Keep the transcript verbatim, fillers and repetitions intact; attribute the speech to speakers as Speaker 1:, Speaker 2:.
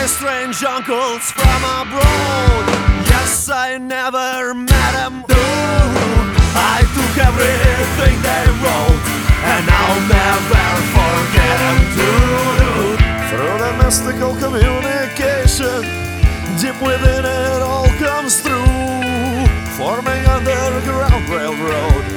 Speaker 1: my strange uncles from abroad. Yes, I never met them. I took everything they wrote, and I'll never forget them too. Through the mystical communication, deep within it all comes through, forming underground railroad